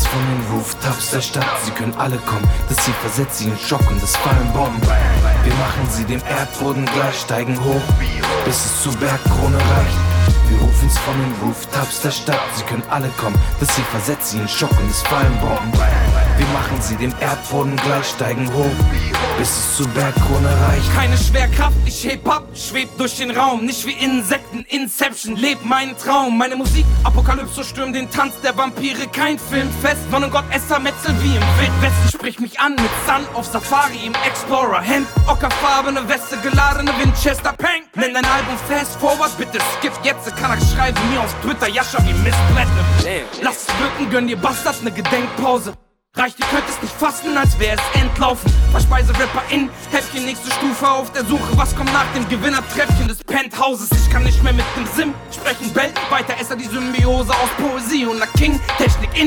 von den Rooftops der Stadt, sie können alle kommen. Das Ziel versetzt sie in Schock und es fallen Bomben. Wir machen sie dem Erdboden gleich, steigen hoch, bis es zur Bergkrone reicht. Wir rufen's von den Rooftops der Stadt, sie können alle kommen. Das Ziel versetzt sie in Schock und es fallen Bomben. Wir machen sie dem Erdboden gleich, steigen hoch, bis es zur Bergkrone reicht. Keine Schwerkraft, ich heb ab, schweb durch den Raum. Nicht wie Insekten, Inception, leb meinen Traum. Meine Musik, Apokalypse, stürmt den Tanz der Vampire. Kein Filmfest, Mann und Gott, es zermetzelt wie im Wildwesten. Sprich mich an mit Sun auf Safari im Explorer. Hemd, ockerfarbene Weste, geladene Winchester, Peng. Nenn dein Album Fast Forward, bitte skip jetzt. Kann ich schreiben mir auf Twitter, Jascha wie Mistblätter. Lass es wirken, gönn dir Bastard ne Gedenkpause. Reicht, ihr könnt es nicht fassen, als wäre es Endlaufen. Verspeise Rapper in Häppchen, nächste Stufe auf der Suche. Was kommt nach dem Gewinnertreppchen des Penthauses? Ich kann nicht mehr mit dem Sim sprechen, Welt weiter. Esser die Symbiose aus Poesie und einer King-Technik in